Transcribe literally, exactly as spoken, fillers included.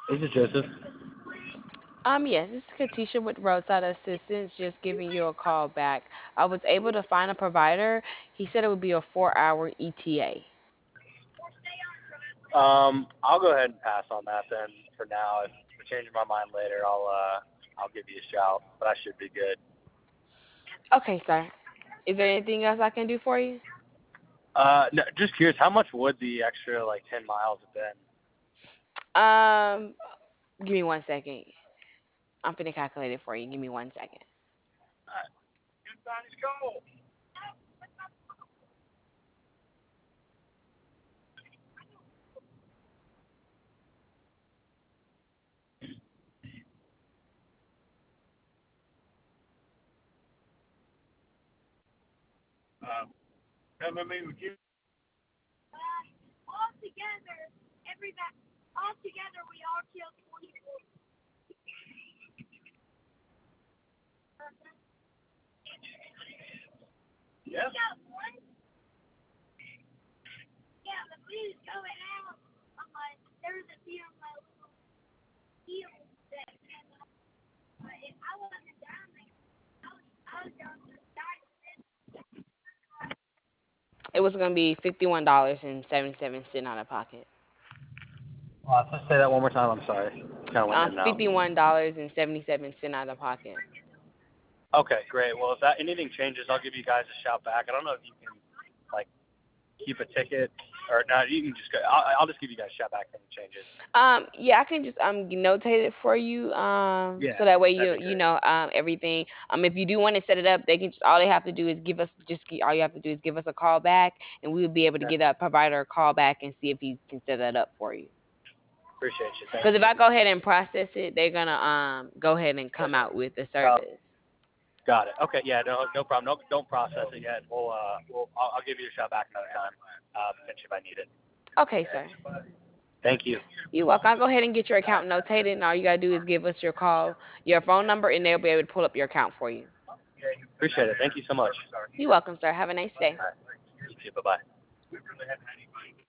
This is Joseph. Um, yes, this is Katisha with Roadside Assistance, just giving you a call back. I was able to find a provider. He said it would be a four-hour E T A. Um, I'll go ahead and pass on that then for now. If I change my mind later, I'll uh, I'll give you a shout. But I should be good. Okay, sir. Is there anything else I can do for you? Uh, no, just curious, how much would the extra like ten miles have been? Um, give me one second. I'm finna calculate it for you. Give me one second. It was gonna be fifty-one dollars and seventy-seven cents out of pocket. Uh, let's say that one more time. I'm sorry. Kind of went Uh, in and out. fifty-one dollars and seventy-seven cents out of pocket. Okay, great. Well, if that anything changes, I'll give you guys a shout back. I don't know if you can like keep a ticket or no. You can just go. I'll, I'll just give you guys a shout back if it changes. Um, yeah, I can just um notate it for you. Um, Yeah, so that way that'd you be you great. know um everything. Um, if you do want to set it up, they can just all they have to do is give us just gi- all you have to do is give us a call back, and we will be able to Okay. get a provider a call back and see if he can set that up for you. Appreciate you. Thank Because if you. I go ahead and process it, they're gonna um go ahead and come out with the Uh, service. got it. Okay. Yeah. No. No problem. No. Don't process it yet. We'll. Uh. We'll. I'll, I'll give you a shout back another time. Uh. Potentially if I need it. Okay, sir. Thank you. You're welcome. I'll go ahead and get your account notated, and all you gotta do is give us your call, your phone number, and they'll be able to pull up your account for you. Appreciate it. Thank you so much. You're welcome, sir. Have a nice day. All right. You too. Bye bye.